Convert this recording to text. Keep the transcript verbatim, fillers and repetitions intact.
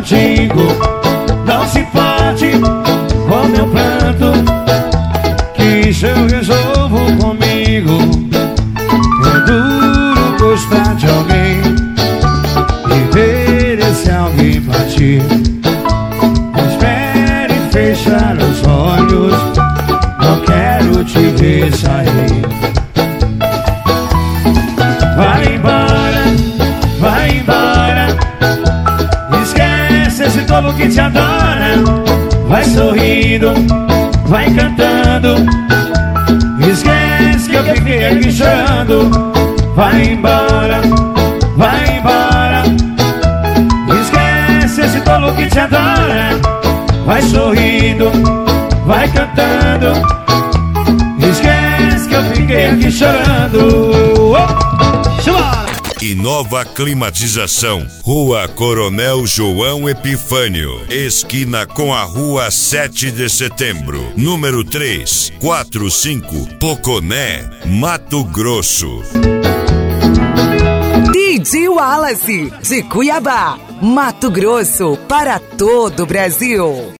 contigo. Não se pode com meu pranto, que isso eu resolvo comigo. É duro gostar de alguém e ver esse alguém partir. Espere fechar os olhos, não quero te ver sair. Vai embora, vai embora, esquece esse tolo que te adora. Vai sorrindo, vai cantando, esquece que eu fiquei aqui chorando. Vai embora, vai embora, esquece esse tolo que te adora. Vai sorrindo, vai cantando, esquece que eu fiquei aqui chorando. Oh! E nova climatização, Rua Coronel João Epifânio, esquina com a Rua sete de Setembro, número três quatro cinco, Poconé, Mato Grosso. D J Wallace, de Cuiabá, Mato Grosso, para todo o Brasil.